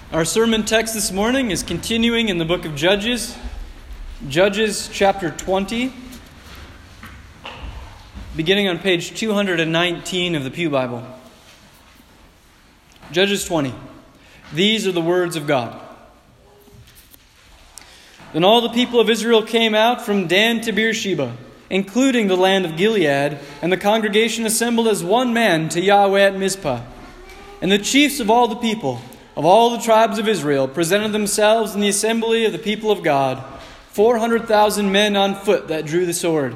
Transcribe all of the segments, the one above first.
Our sermon text this morning is continuing in the book of Judges, Judges chapter 20, beginning on page 219 of the Pew Bible. Judges 20. These are the words of God. Then all the people of Israel came out from Dan to Beersheba, including the land of Gilead, and the congregation assembled as one man to Yahweh at Mizpah. And the chiefs of all the people, of all the tribes of Israel, presented themselves in the assembly of the people of God, 400,000 men on foot that drew the sword.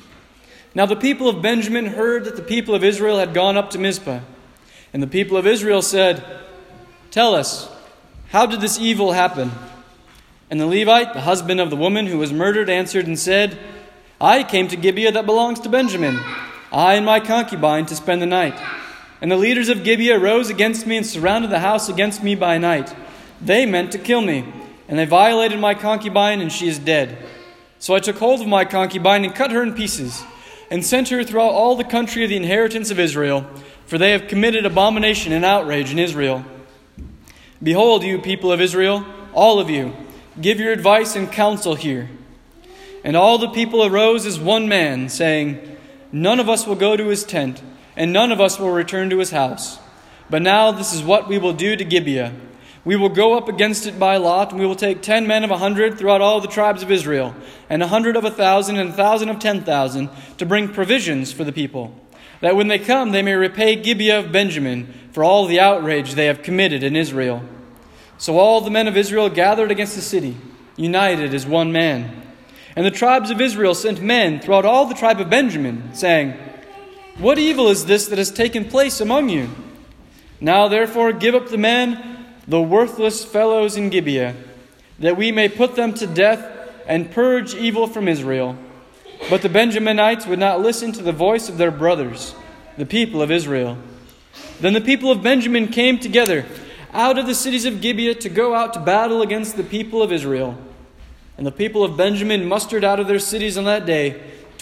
Now the people of Benjamin heard that the people of Israel had gone up to Mizpah. And the people of Israel said, "Tell us, how did this evil happen?" And the Levite, the husband of the woman who was murdered, answered and said, "I came to Gibeah that belongs to Benjamin, I and my concubine, to spend the night. And the leaders of Gibeah rose against me and surrounded the house against me by night. They meant to kill me, and they violated my concubine, and she is dead. So I took hold of my concubine and cut her in pieces, and sent her throughout all the country of the inheritance of Israel, for they have committed abomination and outrage in Israel. Behold, you people of Israel, all of you, give your advice and counsel here." And all the people arose as one man, saying, "None of us will go to his tent, and none of us will return to his house. But now this is what we will do to Gibeah. We will go up against it by lot, and we will take 10 men of 100 throughout all the tribes of Israel, and 100 of 1,000, and 1,000 of 10,000, to bring provisions for the people, that when they come they may repay Gibeah of Benjamin for all the outrage they have committed in Israel." So all the men of Israel gathered against the city, united as one man. And the tribes of Israel sent men throughout all the tribe of Benjamin, saying, "What evil is this that has taken place among you? Now therefore give up the men, the worthless fellows in Gibeah, that we may put them to death and purge evil from Israel." But the Benjaminites would not listen to the voice of their brothers, the people of Israel. Then the people of Benjamin came together out of the cities of Gibeah to go out to battle against the people of Israel. And the people of Benjamin mustered out of their cities on that day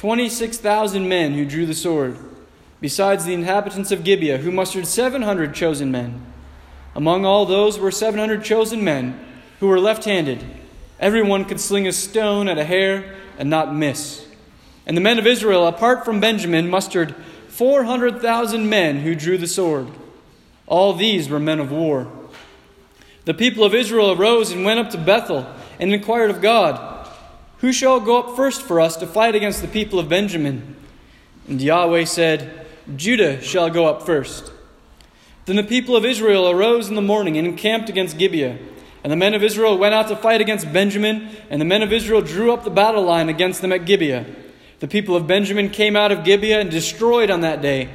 26,000 men who drew the sword, besides the inhabitants of Gibeah, who mustered 700 chosen men. Among all those were 700 chosen men who were left-handed. Everyone could sling a stone at a hair and not miss. And the men of Israel, apart from Benjamin, mustered 400,000 men who drew the sword. All these were men of war. The people of Israel arose and went up to Bethel and inquired of God, "Who shall go up first for us to fight against the people of Benjamin?" And Yahweh said, "Judah shall go up first." Then the people of Israel arose in the morning and encamped against Gibeah. And the men of Israel went out to fight against Benjamin, and the men of Israel drew up the battle line against them at Gibeah. The people of Benjamin came out of Gibeah and destroyed on that day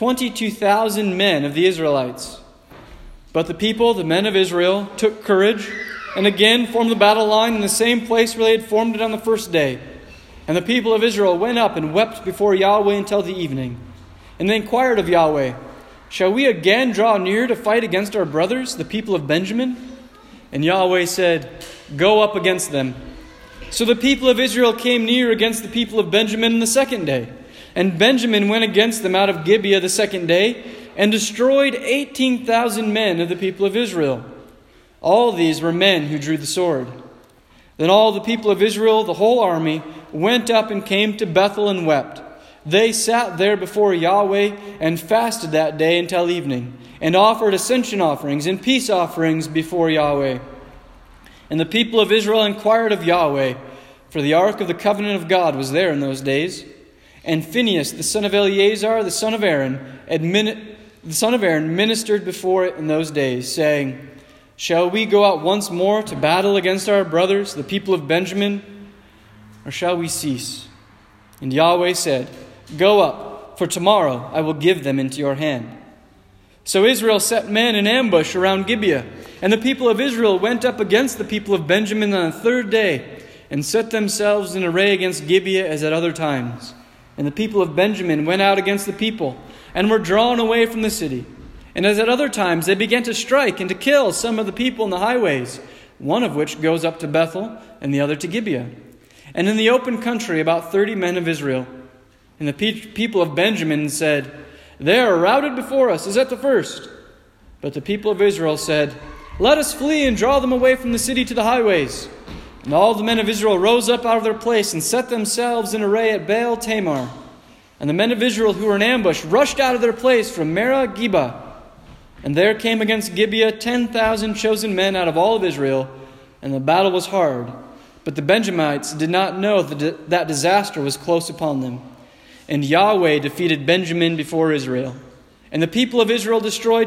22,000 men of the Israelites. But the people, the men of Israel, took courage and again formed the battle line in the same place where they had formed it on the first day. And the people of Israel went up and wept before Yahweh until the evening. And they inquired of Yahweh, "Shall we again draw near to fight against our brothers, the people of Benjamin?" And Yahweh said, "Go up against them." So the people of Israel came near against the people of Benjamin the second day. And Benjamin went against them out of Gibeah the second day, and destroyed 18,000 men of the people of Israel. All these were men who drew the sword. Then all the people of Israel, the whole army, went up and came to Bethel and wept. They sat there before Yahweh and fasted that day until evening, and offered ascension offerings and peace offerings before Yahweh. And the people of Israel inquired of Yahweh, for the ark of the covenant of God was there in those days. And Phinehas, the son of Eleazar, the son of Aaron, ministered before it in those days, saying, "Shall we go out once more to battle against our brothers, the people of Benjamin, or shall we cease?" And Yahweh said, "Go up, for tomorrow I will give them into your hand." So Israel set men in ambush around Gibeah, and the people of Israel went up against the people of Benjamin on the third day, and set themselves in array against Gibeah as at other times. And the people of Benjamin went out against the people, and were drawn away from the city. And as at other times they began to strike and to kill some of the people in the highways, one of which goes up to Bethel, and the other to Gibeah. And in the open country about 30 men of Israel. And the people of Benjamin said, "They are routed before us as at the first." But the people of Israel said, Let us flee and draw them away from the city to the highways. And all the men of Israel rose up out of their place and set themselves in array at Baal Tamar. And the men of Israel who were in ambush rushed out of their place from Merah Geba. And there came against Gibeah 10,000 chosen men out of all of Israel, and the battle was hard. But the Benjamites did not know that disaster was close upon them. And Yahweh defeated Benjamin before Israel. And the people of Israel destroyed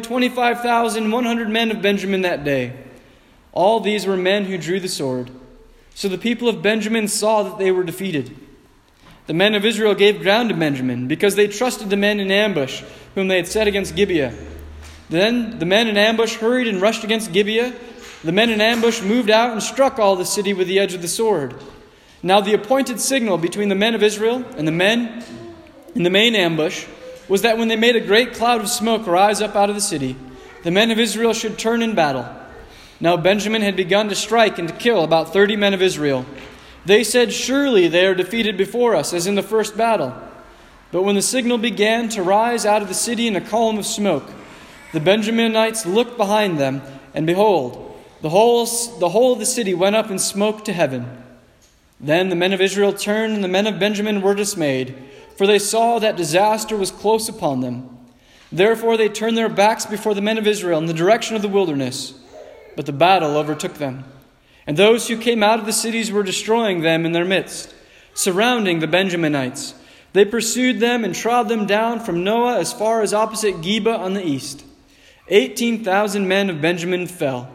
25,100 men of Benjamin that day. All these were men who drew the sword. So the people of Benjamin saw that they were defeated. The men of Israel gave ground to Benjamin, because they trusted the men in ambush, whom they had set against Gibeah. Then the men in ambush hurried and rushed against Gibeah. The men in ambush moved out and struck all the city with the edge of the sword. Now the appointed signal between the men of Israel and the men in the main ambush was that when they made a great cloud of smoke rise up out of the city, the men of Israel should turn in battle. Now Benjamin had begun to strike and to kill about 30 men of Israel. They said, "Surely they are defeated before us, as in the first battle." But when the signal began to rise out of the city in a column of smoke, the Benjaminites looked behind them, and behold, the whole of the city went up in smoke to heaven. Then the men of Israel turned, and the men of Benjamin were dismayed, for they saw that disaster was close upon them. Therefore they turned their backs before the men of Israel in the direction of the wilderness. But the battle overtook them. And those who came out of the cities were destroying them in their midst, surrounding the Benjaminites. They pursued them and trod them down from Noah as far as opposite Geba on the east. 18,000 men of Benjamin fell,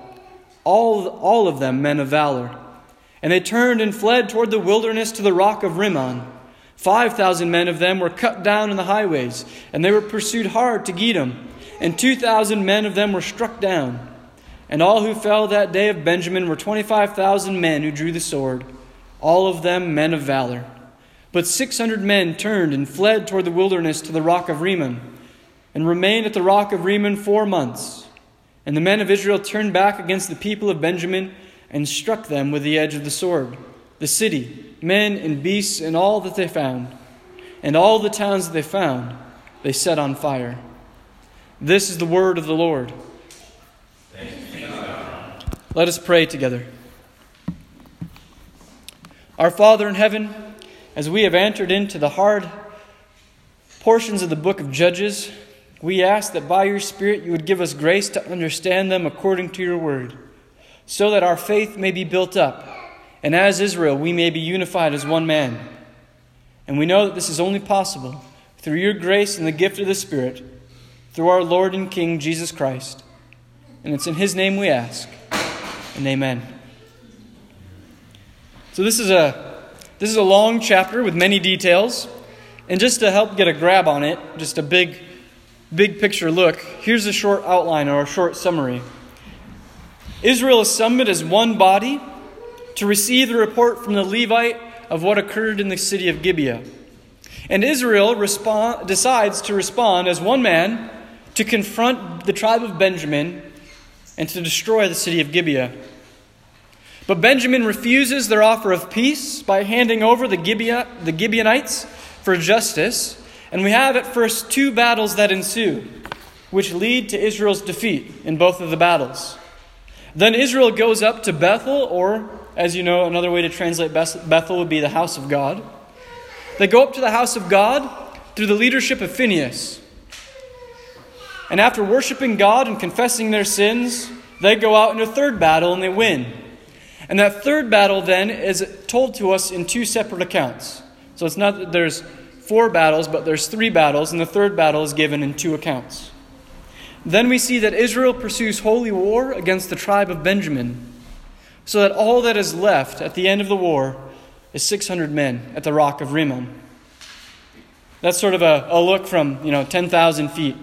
all of them men of valor. And they turned and fled toward the wilderness to the rock of Rimmon. 5,000 men of them were cut down in the highways, and they were pursued hard to Gidom, and 2,000 men of them were struck down. And all who fell that day of Benjamin were 25,000 men who drew the sword, all of them men of valor. But 600 men turned and fled toward the wilderness to the rock of Rimmon, and remained at the rock of Rimmon 4 months. And the men of Israel turned back against the people of Benjamin, and struck them with the edge of the sword, the city, men and beasts, and all that they found. And all the towns that they found, they set on fire. This is the word of the Lord. Thanks be to God. Let us pray together. Our Father in heaven, as we have entered into the hard portions of the book of Judges, we ask that by your Spirit you would give us grace to understand them according to your word, so that our faith may be built up, and as Israel we may be unified as one man. And we know that this is only possible through your grace and the gift of the Spirit, through our Lord and King Jesus Christ. And it's in his name we ask, and amen. So this is a long chapter with many details, and just to help get a grab on it, just a big picture look, here's a short outline or a short summary. Israel assembled as one body to receive the report from the Levite of what occurred in the city of Gibeah. And Israel decides to respond as one man to confront the tribe of Benjamin and to destroy the city of Gibeah. But Benjamin refuses their offer of peace by handing over the Gibeonites for justice. And we have at first 2 battles that ensue, which lead to Israel's defeat in both of the battles. Then Israel goes up to Bethel, or, as you know, another way to translate Bethel would be the house of God. They go up to the house of God through the leadership of Phinehas. And after worshiping God and confessing their sins, they go out in a 3rd battle and they win. And that 3rd battle then is told to us in 2 separate accounts. So it's not that there's 4 battles, but there's 3 battles, and the 3rd battle is given in 2 accounts. Then we see that Israel pursues holy war against the tribe of Benjamin, so that all that is left at the end of the war is 600 men at the rock of Rimmon. That's sort of a look from 10,000 feet.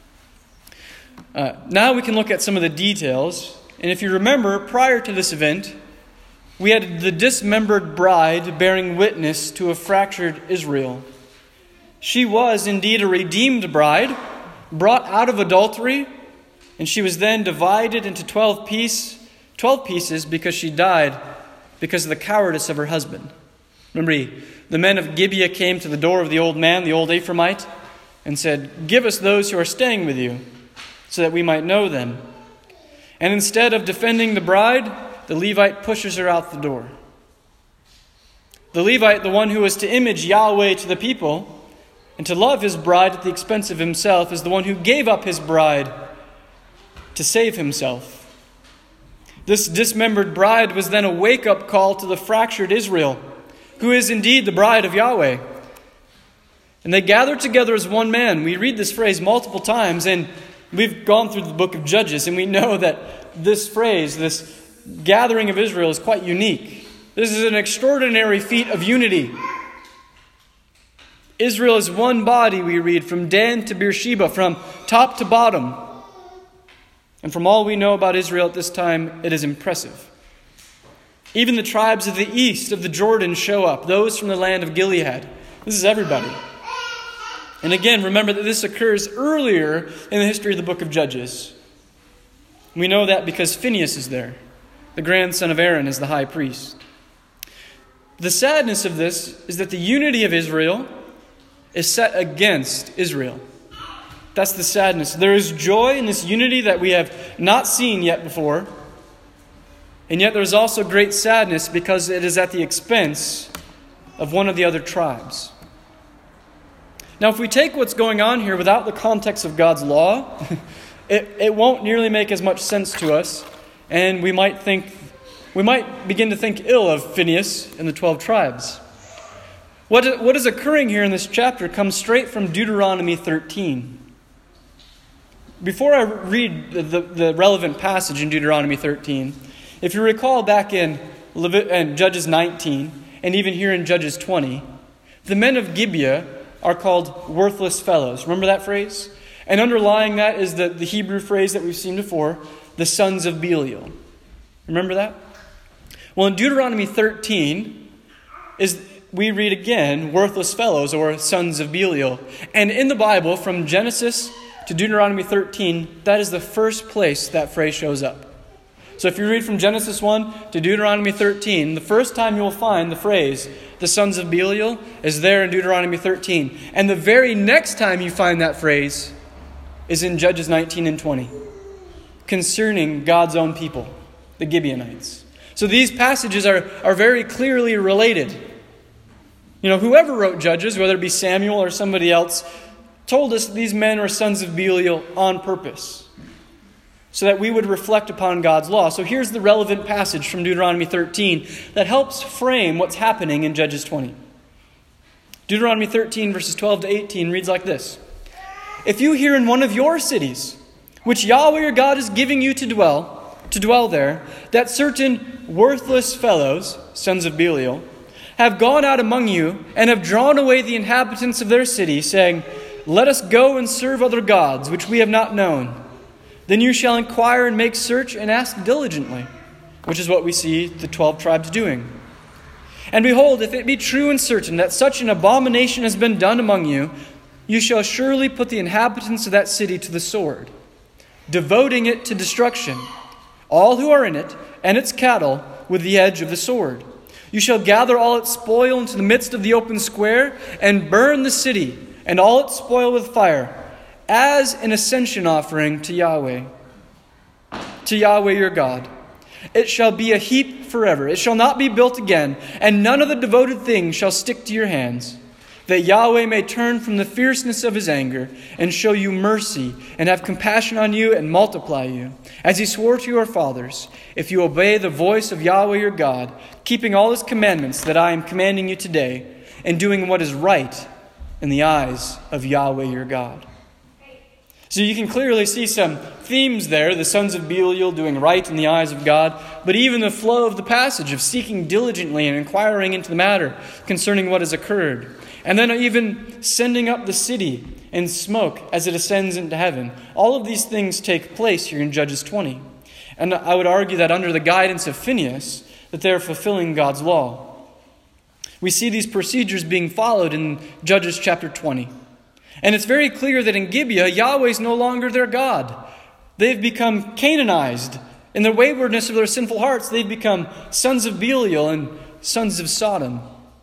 Now we can look at some of the details. And if you remember, prior to this event, we had the dismembered bride bearing witness to a fractured Israel. She was indeed a redeemed bride, brought out of adultery, and she was then divided into 12 pieces because she died because of the cowardice of her husband. Remember, the men of Gibeah came to the door of the old man, the old Ephraimite, and said, "Give us those who are staying with you, so that we might know them." And instead of defending the bride, the Levite pushes her out the door. The Levite, the one who was to image Yahweh to the people and to love his bride at the expense of himself, is the one who gave up his bride to save himself. This dismembered bride was then a wake-up call to the fractured Israel, who is indeed the bride of Yahweh. And they gathered together as one man. We read this phrase multiple times, and we've gone through the book of Judges, and we know that this phrase, this gathering of Israel, is quite unique. This is an extraordinary feat of unity. Israel is one body, we read, from Dan to Beersheba, from top to bottom. And from all we know about Israel at this time, it is impressive. Even the tribes of the east of the Jordan show up, those from the land of Gilead. This is everybody. And again, remember that this occurs earlier in the history of the book of Judges. We know that because Phinehas is there. The grandson of Aaron is the high priest. The sadness of this is that the unity of Israel is set against Israel. That's the sadness. There is joy in this unity that we have not seen yet before. And yet there is also great sadness because it is at the expense of one of the other tribes. Now, if we take what's going on here without the context of God's law, it won't nearly make as much sense to us, and we might begin to think ill of Phinehas and the 12 tribes. What is occurring here in this chapter comes straight from Deuteronomy 13. Before I read the relevant passage in Deuteronomy 13, if you recall back in Judges 19, and even here in Judges 20, the men of Gibeah are called worthless fellows. Remember that phrase? And underlying that is the Hebrew phrase that we've seen before, the sons of Belial. Remember that? Well, in Deuteronomy 13, we read again, worthless fellows, or sons of Belial. And in the Bible, from Genesis to Deuteronomy 13, that is the first place that phrase shows up. So if you read from Genesis 1 to Deuteronomy 13, the first time you will find the phrase, the sons of Belial, is there in Deuteronomy 13. And the very next time you find that phrase is in Judges 19 and 20, concerning God's own people, the Gibeonites. So these passages are very clearly related. Whoever wrote Judges, whether it be Samuel or somebody else, told us these men are sons of Belial on purpose, so that we would reflect upon God's law. So here's the relevant passage from Deuteronomy 13 that helps frame what's happening in Judges 20. Deuteronomy 13, verses 12 to 18 reads like this. If you hear in one of your cities, which Yahweh your God is giving you to dwell there, that certain worthless fellows, sons of Belial, have gone out among you and have drawn away the inhabitants of their city, saying, let us go and serve other gods, which we have not known. Then you shall inquire and make search and ask diligently, which is what we see the 12 tribes doing. And behold, if it be true and certain that such an abomination has been done among you, you shall surely put the inhabitants of that city to the sword, devoting it to destruction, all who are in it, and its cattle, with the edge of the sword. You shall gather all its spoil into the midst of the open square, and burn the city, and all its spoil with fire, as an ascension offering to Yahweh your God. It shall be a heap forever. It shall not be built again, and none of the devoted things shall stick to your hands, that Yahweh may turn from the fierceness of his anger, and show you mercy, and have compassion on you, and multiply you, as he swore to your fathers, if you obey the voice of Yahweh your God, keeping all his commandments that I am commanding you today, and doing what is right in the eyes of Yahweh your God. So you can clearly see some themes there, the sons of Belial doing right in the eyes of God, but even the flow of the passage of seeking diligently and inquiring into the matter concerning what has occurred. And then even sending up the city in smoke as it ascends into heaven. All of these things take place here in Judges 20. And I would argue that under the guidance of Phinehas, that they're fulfilling God's law. We see these procedures being followed in Judges chapter 20. And it's very clear that in Gibeah, Yahweh is no longer their God. They've become Canaanized. In the waywardness of their sinful hearts, they've become sons of Belial and sons of Sodom.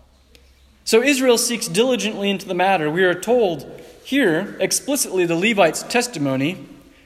So Israel seeks diligently into the matter. We are told here, explicitly, the Levites' testimony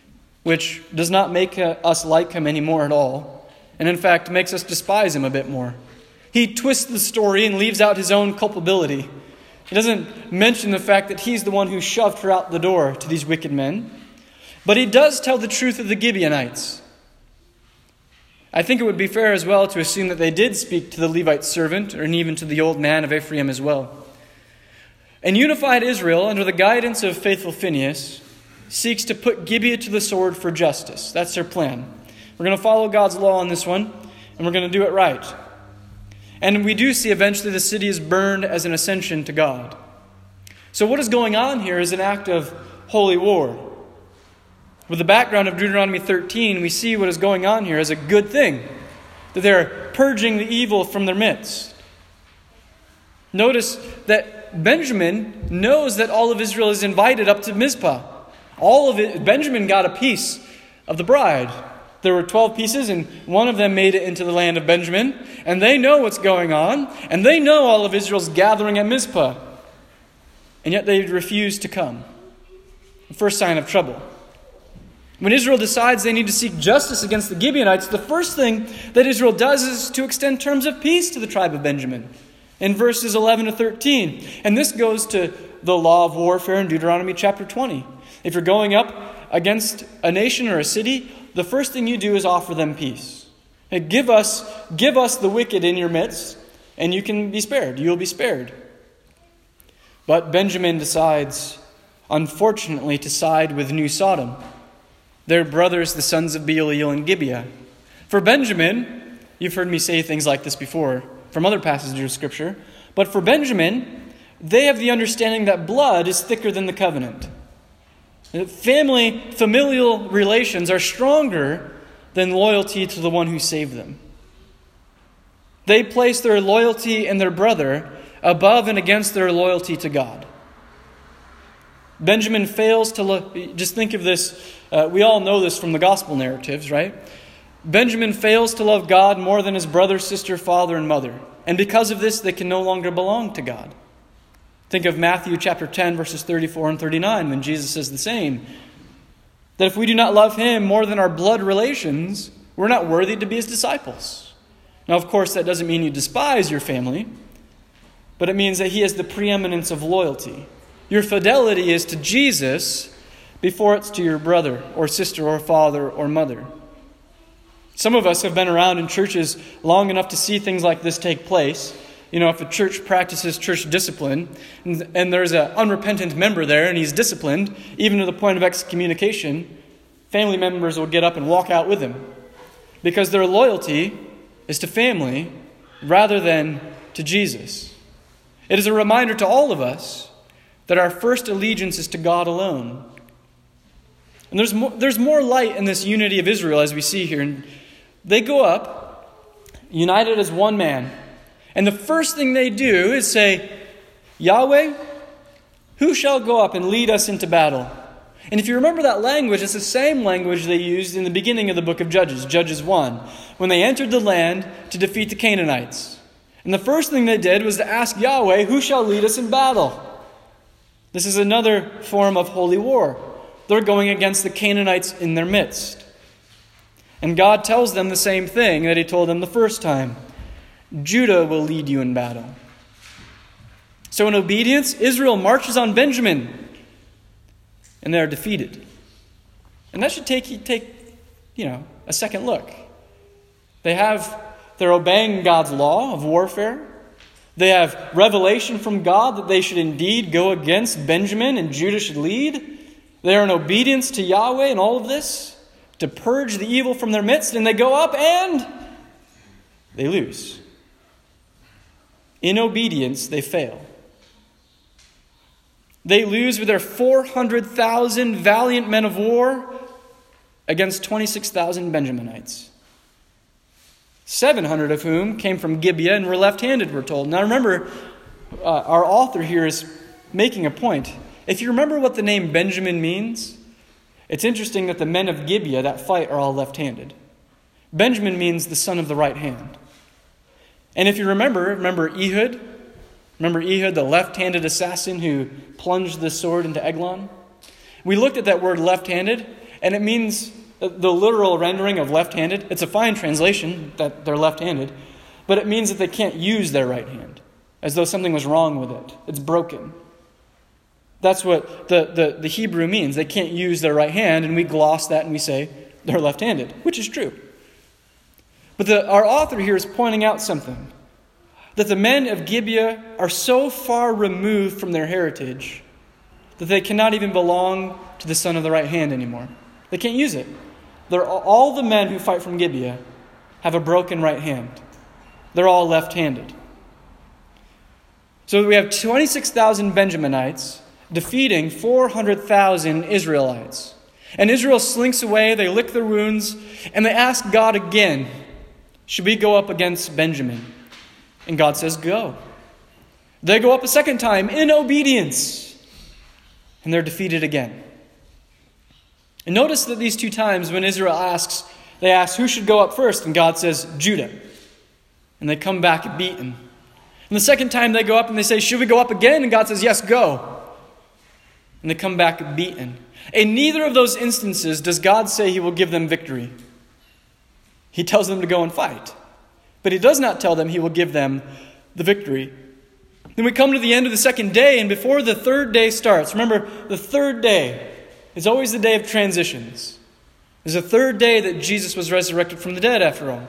which does not make us like him anymore at all, and in fact makes us despise him a bit more. He twists the story and leaves out his own culpability. He doesn't mention the fact that he's the one who shoved her out the door to these wicked men, but he does tell the truth of the Gibeonites. I think it would be fair as well to assume that they did speak to the Levite servant, and even to the old man of Ephraim as well. And unified Israel, under the guidance of faithful Phinehas, seeks to put Gibeah to the sword for justice. That's their plan. We're going to follow God's law on this one, and we're going to do it right. And we do see eventually the city is burned as an ascension to God. So what is going on here is an act of holy war. With the background of Deuteronomy 13, we see what is going on here as a good thing, that they're purging the evil from their midst. Notice that Benjamin knows that all of Israel is invited up to Mizpah. Benjamin got a piece of the bride. There were 12 pieces, and one of them made it into the land of Benjamin. And they know what's going on, and they know all of Israel's gathering at Mizpah. And yet they refuse to come. The first sign of trouble. When Israel decides they need to seek justice against the Gibeonites, the first thing that Israel does is to extend terms of peace to the tribe of Benjamin. In verses 11 to 13. And this goes to the law of warfare in Deuteronomy chapter 20. If you're going up against a nation or a city, the first thing you do is offer them peace. And give us the wicked in your midst, and you can be spared. You'll be spared. But Benjamin decides, unfortunately, to side with New Sodom, their brothers, the sons of Belial and Gibeah. For Benjamin, you've heard me say things like this before from other passages of Scripture, but for Benjamin, they have the understanding that blood is thicker than the covenant. Familial relations are stronger than loyalty to the one who saved them. They place their loyalty in their brother above and against their loyalty to God. Benjamin fails to look. Just think of this. We all know this from the gospel narratives, right? Benjamin fails to love God more than his brother, sister, father, and mother. And because of this, they can no longer belong to God. Think of Matthew chapter 10, verses 34 and 39, when Jesus says the same. That if we do not love him more than our blood relations, we're not worthy to be his disciples. Now, of course, that doesn't mean you despise your family, but it means that he has the preeminence of loyalty. Your fidelity is to Jesus before it's to your brother or sister or father or mother. Some of us have been around in churches long enough to see things like this take place. You know, if a church practices church discipline and there's an unrepentant member there and he's disciplined, even to the point of excommunication, family members will get up and walk out with him because their loyalty is to family rather than to Jesus. It is a reminder to all of us that our first allegiance is to God alone. And there's more light in this unity of Israel as we see here. And they go up, united as one man. And the first thing they do is say, Yahweh, who shall go up and lead us into battle? And if you remember that language, it's the same language they used in the beginning of the book of Judges, Judges 1, when they entered the land to defeat the Canaanites. And the first thing they did was to ask Yahweh, who shall lead us in battle? This is another form of holy war. They're going against the Canaanites in their midst. And God tells them the same thing that he told them the first time. Judah will lead you in battle. So in obedience, Israel marches on Benjamin, and they are defeated. And that should take a second look. They're obeying God's law of warfare. They have revelation from God that they should indeed go against Benjamin and Judah should lead. They are in obedience to Yahweh in all of this, to purge the evil from their midst, and they go up and they lose. In obedience, they fail. They lose with their 400,000 valiant men of war against 26,000 Benjaminites. 700 of whom came from Gibeah and were left-handed, we're told. Now remember, our author here is making a point. If you remember what the name Benjamin means, it's interesting that the men of Gibeah, that fight, are all left-handed. Benjamin means the son of the right hand. And if you remember Ehud? Remember Ehud, the left-handed assassin who plunged the sword into Eglon? We looked at that word left-handed, And it means the literal rendering of left-handed. It's a fine translation that they're left-handed, but it means that they can't use their right hand, as though something was wrong with it. It's broken. That's what the Hebrew means. They can't use their right hand, and we gloss that and we say they're left-handed, which is true. But our author here is pointing out something, that the men of Gibeah are so far removed from their heritage that they cannot even belong to the son of the right hand anymore. They can't use it. All the men who fight from Gibeah have a broken right hand. They're all left-handed. So we have 26,000 Benjaminites defeating 400,000 Israelites. And Israel slinks away, they lick their wounds, and they ask God again, should we go up against Benjamin? And God says, go. They go up a second time in obedience, and they're defeated again. And notice that these two times when Israel asks, they ask who should go up first, and God says, Judah. And they come back beaten. And the second time they go up and they say, should we go up again? And God says, yes, go. And they come back beaten. In neither of those instances does God say he will give them victory. He tells them to go and fight. But he does not tell them he will give them the victory. Then we come to the end of the second day, and before the third day starts, remember, the third day is always the day of transitions. There's a third day that Jesus was resurrected from the dead, after all.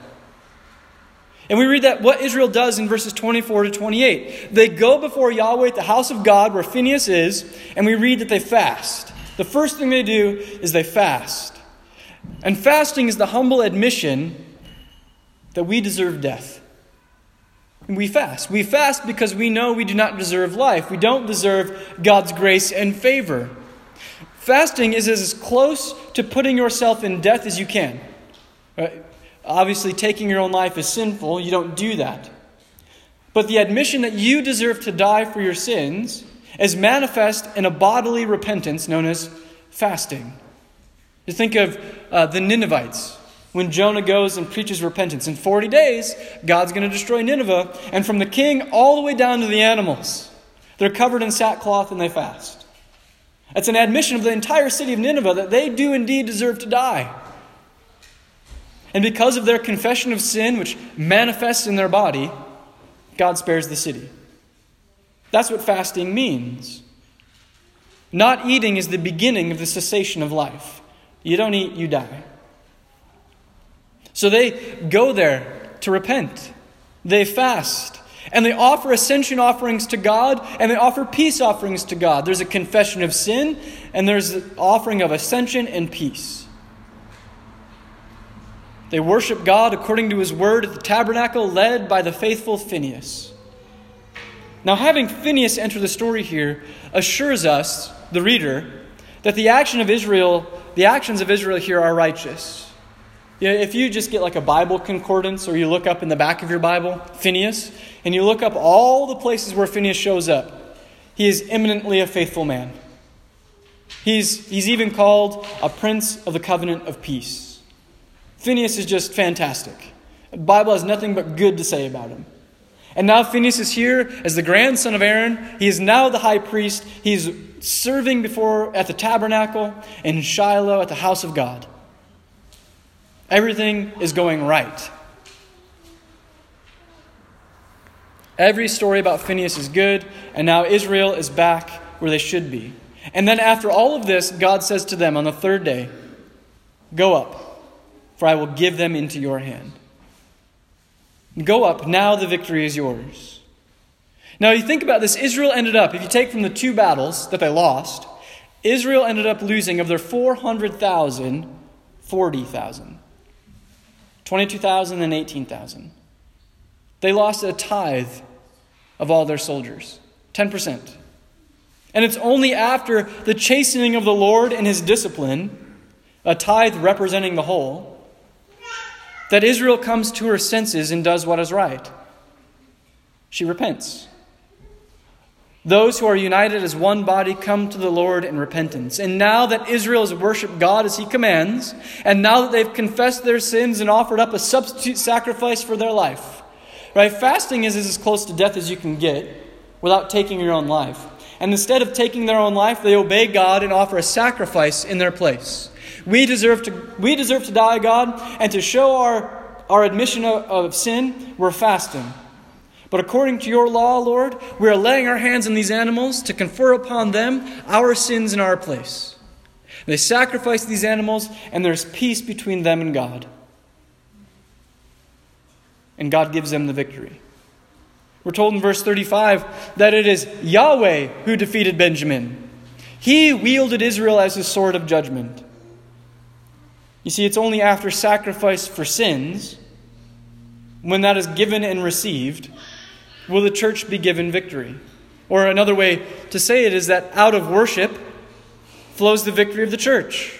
And we read that what Israel does in verses 24 to 28. They go before Yahweh at the house of God where Phinehas is, and we read that they fast. The first thing they do is they fast. And fasting is the humble admission that we deserve death. And we fast. We fast because we know we do not deserve life. We don't deserve God's grace and favor. Fasting is as close to putting yourself in death as you can. Obviously, taking your own life is sinful. You don't do that. But the admission that you deserve to die for your sins is manifest in a bodily repentance known as fasting. You think of the Ninevites. When Jonah goes and preaches repentance, in 40 days, God's going to destroy Nineveh. And from the king all the way down to the animals, they're covered in sackcloth and they fast. That's an admission of the entire city of Nineveh that they do indeed deserve to die. And because of their confession of sin, which manifests in their body, God spares the city. That's what fasting means. Not eating is the beginning of the cessation of life. You don't eat, you die. So they go there to repent. They fast. And they offer ascension offerings to God, and they offer peace offerings to God. There's a confession of sin, and there's an offering of ascension and peace. They worship God according to his word at the tabernacle, led by the faithful Phinehas. Now, having Phinehas enter the story here assures us, the reader, that the actions of Israel here are righteous. Yeah, if you just get like a Bible concordance, or you look up in the back of your Bible, Phinehas, and you look up all the places where Phinehas shows up, he is eminently a faithful man. He's even called a prince of the covenant of peace. Phinehas is just fantastic. The Bible has nothing but good to say about him. And now Phinehas is here as the grandson of Aaron. He is now the high priest. He's serving at the tabernacle in Shiloh at the house of God. Everything is going right. Every story about Phinehas is good, and now Israel is back where they should be. And then after all of this, God says to them on the third day, go up, for I will give them into your hand. Go up, now the victory is yours. Now you think about this, Israel ended up, if you take from the two battles that they lost, Israel ended up losing of their 400,000, 40,000. 22,000 and 18,000. They lost a tithe of all their soldiers, 10%. And it's only after the chastening of the Lord and his discipline, a tithe representing the whole, that Israel comes to her senses and does what is right. She repents. Those who are united as one body come to the Lord in repentance. And now that Israel has worshipped God as he commands, and now that they've confessed their sins and offered up a substitute sacrifice for their life, right? Fasting is as close to death as you can get without taking your own life. And instead of taking their own life, they obey God and offer a sacrifice in their place. We deserve to die, God, and to show our admission of sin, we're fasting. But according to your law, Lord, we are laying our hands on these animals to confer upon them our sins in our place. They sacrifice these animals, and there's peace between them and God. And God gives them the victory. We're told in verse 35 that it is Yahweh who defeated Benjamin. He wielded Israel as his sword of judgment. You see, it's only after sacrifice for sins, when that is given and received, will the church be given victory. Or another way to say it is that out of worship flows the victory of the church.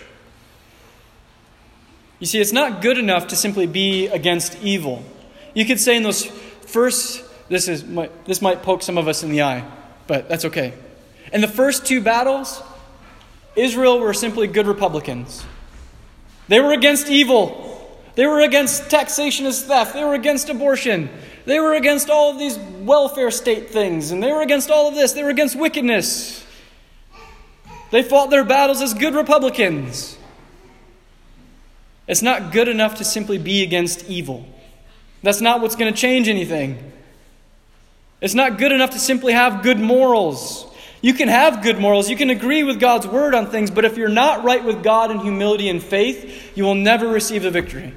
You see, it's not good enough to simply be against evil. You could say in those first, this might poke some of us in the eye, but that's okay. In the first two battles, Israel were simply good Republicans. They were against evil. They were against taxation as theft. They were against abortion. They were against all of these welfare state things. And they were against all of this. They were against wickedness. They fought their battles as good Republicans. It's not good enough to simply be against evil. That's not what's going to change anything. It's not good enough to simply have good morals. You can have good morals. You can agree with God's word on things. But if you're not right with God in humility and faith, you will never receive the victory.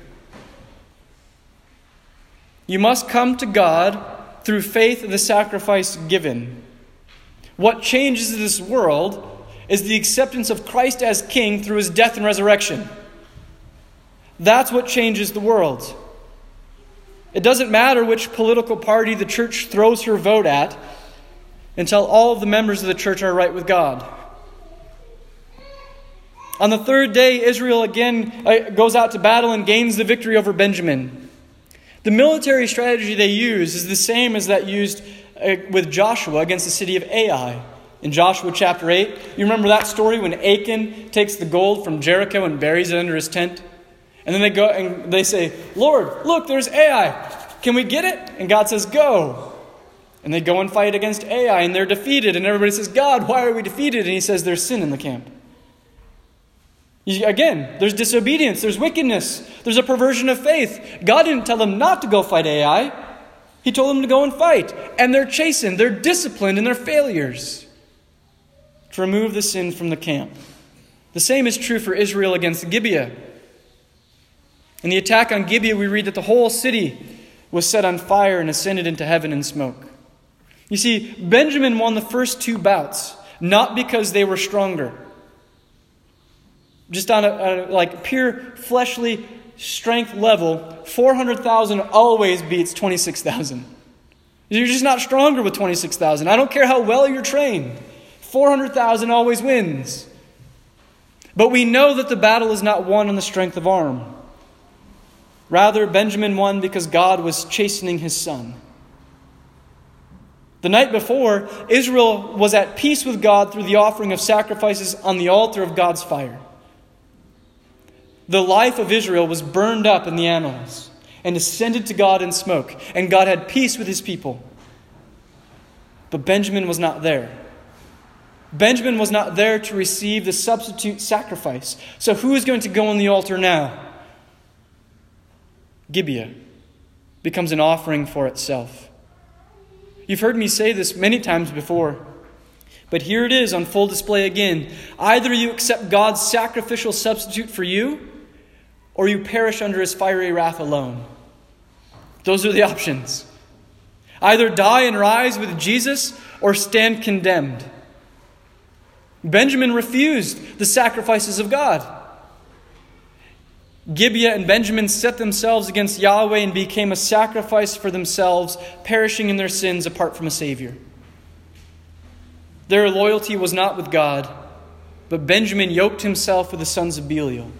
You must come to God through faith in the sacrifice given. What changes this world is the acceptance of Christ as King through his death and resurrection. That's what changes the world. It doesn't matter which political party the church throws her vote at until all of the members of the church are right with God. On the third day, Israel again goes out to battle and gains the victory over Benjamin. The military strategy they use is the same as that used with Joshua against the city of Ai. In Joshua chapter 8, you remember that story when Achan takes the gold from Jericho and buries it under his tent? And then they go and they say, Lord, look, there's Ai. Can we get it? And God says, go. And they go and fight against Ai and they're defeated. And everybody says, God, why are we defeated? And he says, there's sin in the camp. Again, there's disobedience, there's wickedness, there's a perversion of faith. God didn't tell them not to go fight Ai. He told them to go and fight. And they're chastened, they're disciplined in their failures to remove the sin from the camp. The same is true for Israel against Gibeah. In the attack on Gibeah, we read that the whole city was set on fire and ascended into heaven in smoke. You see, Benjamin won the first two bouts, not because they were stronger. Just on a pure fleshly strength level, 400,000 always beats 26,000. You're just not stronger with 26,000. I don't care how well you're trained. 400,000 always wins. But we know that the battle is not won on the strength of arm. Rather, Benjamin won because God was chastening his son. The night before, Israel was at peace with God through the offering of sacrifices on the altar of God's fire. The life of Israel was burned up in the annals and ascended to God in smoke, and God had peace with his people. But Benjamin was not there. Benjamin was not there to receive the substitute sacrifice. So who is going to go on the altar now? Gibeah becomes an offering for itself. You've heard me say this many times before, but here it is on full display again. Either you accept God's sacrificial substitute for you, or you perish under his fiery wrath alone. Those are the options. Either die and rise with Jesus, or stand condemned. Benjamin refused the sacrifices of God. Gibeah and Benjamin set themselves against Yahweh and became a sacrifice for themselves, perishing in their sins apart from a Savior. Their loyalty was not with God, but Benjamin yoked himself with the sons of Belial.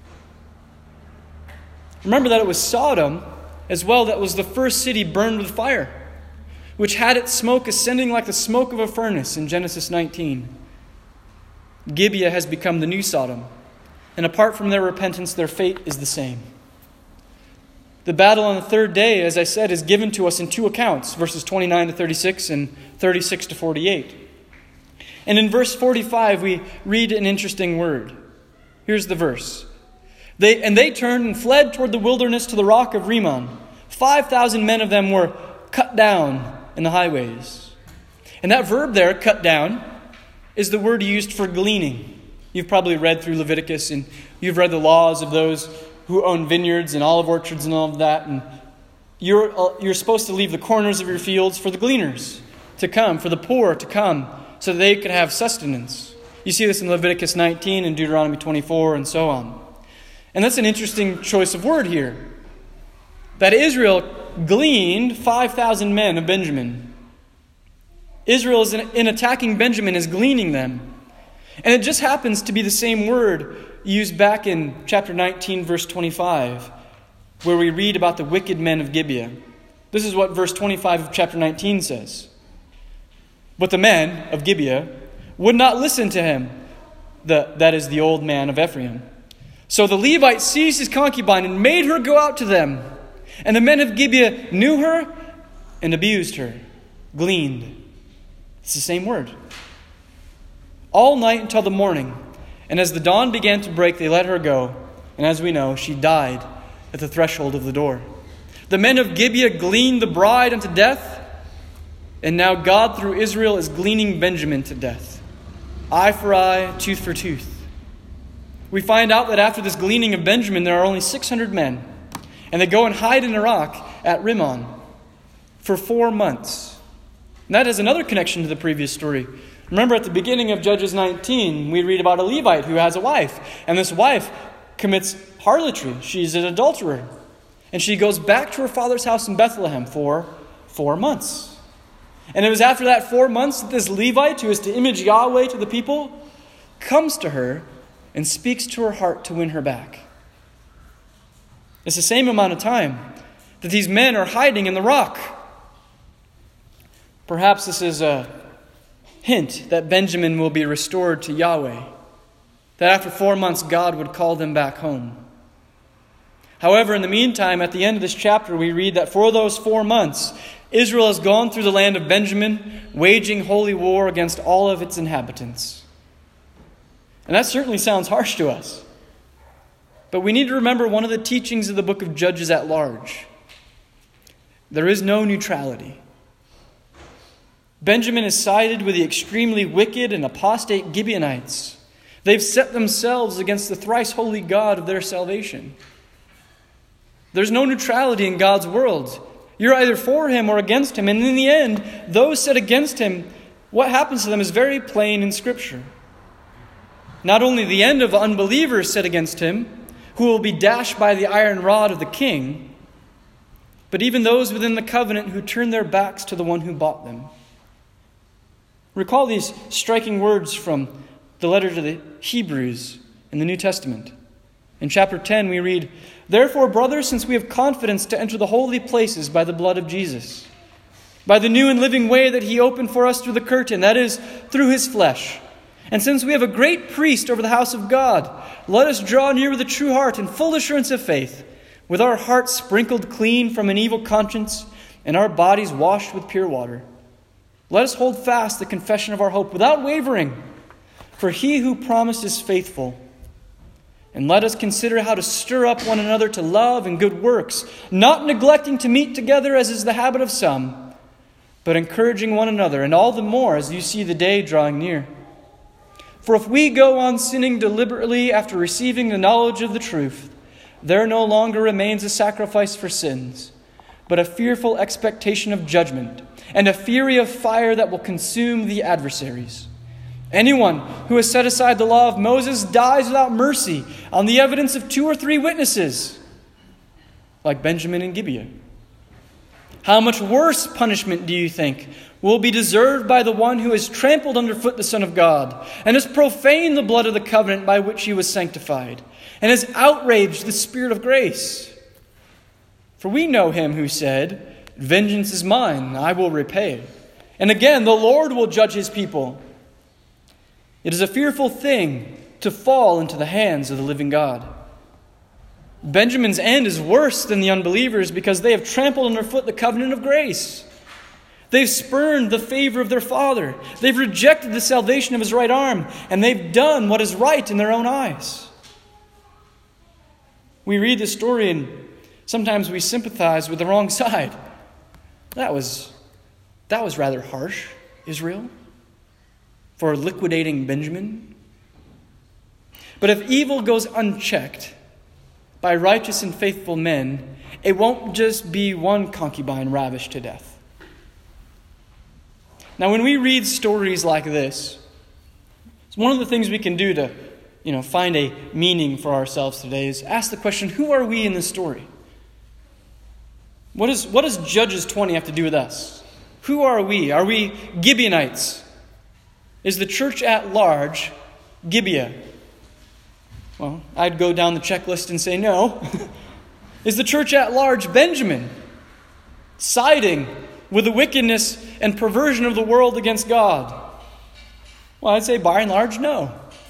Remember that it was Sodom as well that was the first city burned with fire, which had its smoke ascending like the smoke of a furnace in Genesis 19. Gibeah has become the new Sodom, and apart from their repentance, their fate is the same. The battle on the third day, as I said, is given to us in two accounts, verses 29 to 36 and 36 to 48. And in verse 45, we read an interesting word. Here's the verse. They turned and fled toward the wilderness to the rock of Rimmon. 5,000 men of them were cut down in the highways. And that verb there, cut down, is the word used for gleaning. You've probably read through Leviticus, and you've read the laws of those who own vineyards and olive orchards and all of that. And you're supposed to leave the corners of your fields for the gleaners to come, for the poor to come, so that they could have sustenance. You see this in Leviticus 19 and Deuteronomy 24 and so on. And that's an interesting choice of word here. That Israel gleaned 5,000 men of Benjamin. Israel, in attacking Benjamin, is gleaning them. And it just happens to be the same word used back in chapter 19, verse 25, where we read about the wicked men of Gibeah. This is what verse 25 of chapter 19 says. But the men of Gibeah would not listen to him, that is the old man of Ephraim. So the Levite seized his concubine and made her go out to them. And the men of Gibeah knew her and abused her, gleaned. It's the same word. All night until the morning. And as the dawn began to break, they let her go. And as we know, she died at the threshold of the door. The men of Gibeah gleaned the bride unto death. And now God, through Israel, is gleaning Benjamin to death. Eye for eye, tooth for tooth. We find out that after this gleaning of Benjamin, there are only 600 men. And they go and hide in a rock at Rimmon for 4 months. And that has another connection to the previous story. Remember at the beginning of Judges 19, we read about a Levite who has a wife. And this wife commits harlotry. She's an adulterer. And she goes back to her father's house in Bethlehem for 4 months. And it was after that 4 months that this Levite, who is to image Yahweh to the people, comes to her and speaks to her heart to win her back. It's the same amount of time that these men are hiding in the rock. Perhaps this is a hint that Benjamin will be restored to Yahweh, that after 4 months God would call them back home. However, in the meantime, at the end of this chapter, we read that for those 4 months, Israel has gone through the land of Benjamin, waging holy war against all of its inhabitants. And that certainly sounds harsh to us. But we need to remember one of the teachings of the book of Judges at large. There is no neutrality. Benjamin is sided with the extremely wicked and apostate Gibeonites. They've set themselves against the thrice holy God of their salvation. There's no neutrality in God's world. You're either for him or against him. And in the end, those set against him, what happens to them is very plain in Scripture. Not only the end of unbelievers set against him, who will be dashed by the iron rod of the king, but even those within the covenant who turn their backs to the one who bought them. Recall these striking words from the letter to the Hebrews in the New Testament. In chapter 10 we read, "Therefore, brothers, since we have confidence to enter the holy places by the blood of Jesus, by the new and living way that he opened for us through the curtain, that is, through his flesh. And since we have a great priest over the house of God, let us draw near with a true heart and full assurance of faith, with our hearts sprinkled clean from an evil conscience and our bodies washed with pure water. Let us hold fast the confession of our hope without wavering, for he who promised is faithful. And let us consider how to stir up one another to love and good works, not neglecting to meet together as is the habit of some, but encouraging one another, and all the more as you see the day drawing near. For if we go on sinning deliberately after receiving the knowledge of the truth, there no longer remains a sacrifice for sins, but a fearful expectation of judgment, and a fury of fire that will consume the adversaries. Anyone who has set aside the law of Moses dies without mercy on the evidence of 2 or 3 witnesses, like Benjamin and Gibeah. How much worse punishment, do you think, will be deserved by the one who has trampled underfoot the Son of God, and has profaned the blood of the covenant by which he was sanctified, and has outraged the Spirit of grace? For we know him who said, 'Vengeance is mine, I will repay.' And again, the Lord will judge his people. It is a fearful thing to fall into the hands of the living God." Benjamin's end is worse than the unbelievers because they have trampled underfoot the covenant of grace. They've spurned the favor of their father. They've rejected the salvation of his right arm, and they've done what is right in their own eyes. We read the story and sometimes we sympathize with the wrong side. That was rather harsh, Israel, for liquidating Benjamin. But if evil goes unchecked by righteous and faithful men, it won't just be one concubine ravished to death. Now, when we read stories like this, it's one of the things we can do to, find a meaning for ourselves today is ask the question, who are we in this story? What does Judges 20 have to do with us? Who are we? Are we Gibeonites? Is the church at large Gibeah? Well, I'd go down the checklist and say no. Is the church at large Benjamin, siding with the wickedness and perversion of the world against God? Well, I'd say by and large, no.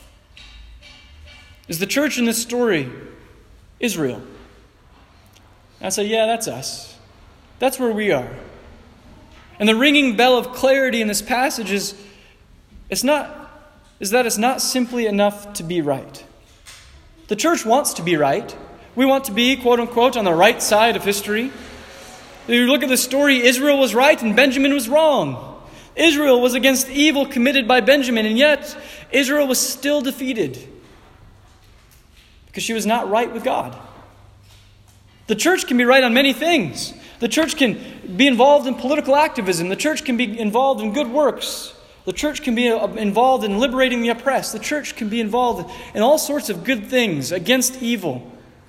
Is the church in this story Israel? I'd say, yeah, that's us. That's where we are. And the ringing bell of clarity in this passage is that it's not simply enough to be right. The church wants to be right. We want to be, quote unquote, on the right side of history. If you look at the story, Israel was right and Benjamin was wrong. Israel was against evil committed by Benjamin, and yet Israel was still defeated because she was not right with God. The church can be right on many things. The church can be involved in political activism. The church can be involved in good works. The church can be involved in liberating the oppressed. The church can be involved in all sorts of good things against evil.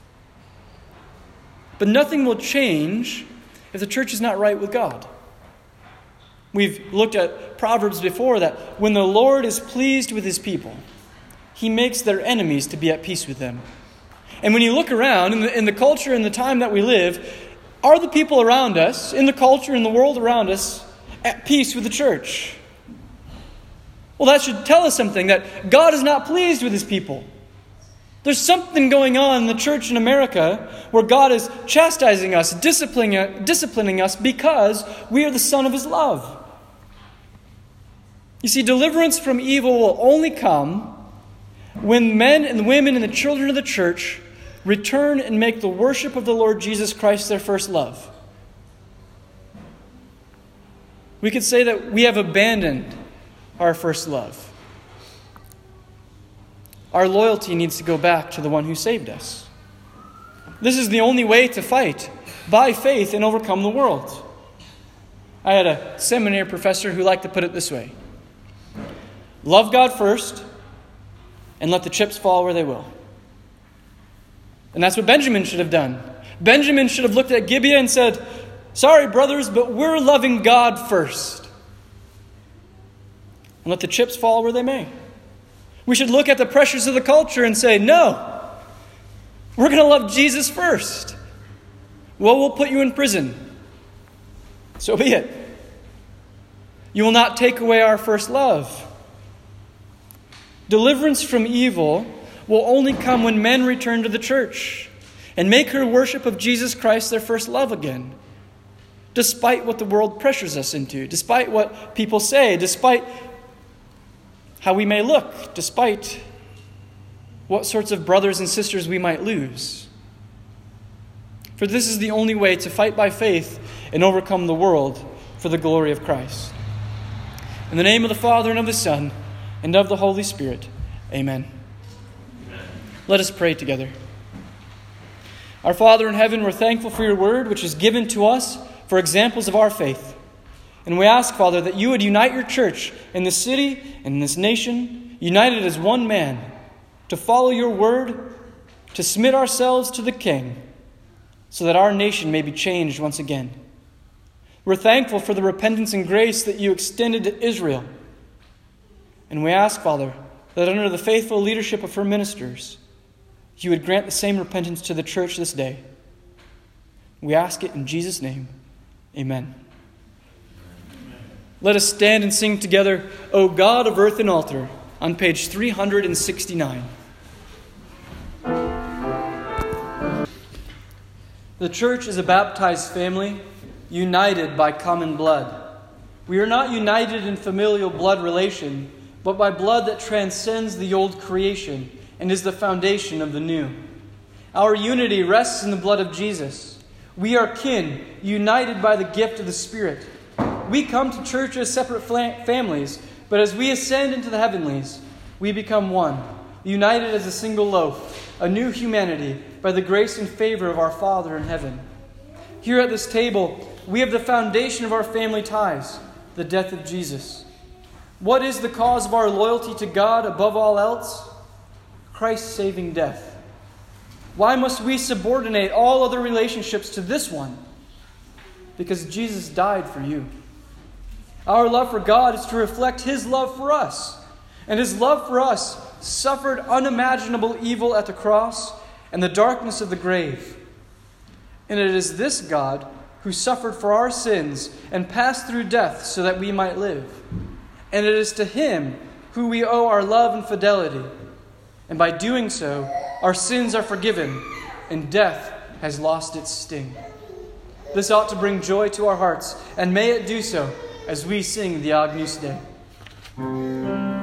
But nothing will change if the church is not right with God. We've looked at Proverbs before that when the Lord is pleased with his people, he makes their enemies to be at peace with them. And when you look around in the culture and the time that we live, are the people around us, in the culture, in the world around us, at peace with the church? Well, that should tell us something, that God is not pleased with his people. There's something going on in the church in America where God is chastising us, disciplining us because we are the son of his love. You see, deliverance from evil will only come when men and women and the children of the church return and make the worship of the Lord Jesus Christ their first love. We could say that we have abandoned our first love. Our loyalty needs to go back to the one who saved us. This is the only way to fight by faith and overcome the world. I had a seminary professor who liked to put it this way: love God first and let the chips fall where they will. And that's what Benjamin should have done. Benjamin should have looked at Gibeah and said, sorry, brothers, but we're loving God first. And let the chips fall where they may. We should look at the pressures of the culture and say, no, we're going to love Jesus first. Well, we'll put you in prison. So be it. You will not take away our first love. Deliverance from evil will only come when men return to the church and make her worship of Jesus Christ their first love again. Despite what the world pressures us into, despite what people say, despite how we may look, despite what sorts of brothers and sisters we might lose. For this is the only way to fight by faith and overcome the world for the glory of Christ. In the name of the Father, and of the Son, and of the Holy Spirit. Amen. Let us pray together. Our Father in heaven, we're thankful for your word, which is given to us for examples of our faith. And we ask, Father, that you would unite your church in this city and in this nation, united as one man, to follow your word, to submit ourselves to the King, so that our nation may be changed once again. We're thankful for the repentance and grace that you extended to Israel. And we ask, Father, that under the faithful leadership of her ministers, you would grant the same repentance to the church this day. We ask it in Jesus' name. Amen. Let us stand and sing together, O God of earth and altar, on page 369. The church is a baptized family, united by common blood. We are not united in familial blood relation, but by blood that transcends the old creation and is the foundation of the new. Our unity rests in the blood of Jesus. We are kin, united by the gift of the Spirit. We come to church as separate families, but as we ascend into the heavenlies, we become one, united as a single loaf, a new humanity by the grace and favor of our Father in heaven. Here at this table, we have the foundation of our family ties, the death of Jesus. What is the cause of our loyalty to God above all else? Christ's saving death. Why must we subordinate all other relationships to this one? Because Jesus died for you. Our love for God is to reflect His love for us. And His love for us suffered unimaginable evil at the cross and the darkness of the grave. And it is this God who suffered for our sins and passed through death so that we might live. And it is to Him who we owe our love and fidelity. And by doing so, our sins are forgiven and death has lost its sting. This ought to bring joy to our hearts, and may it do so as we sing the Agnus Dei.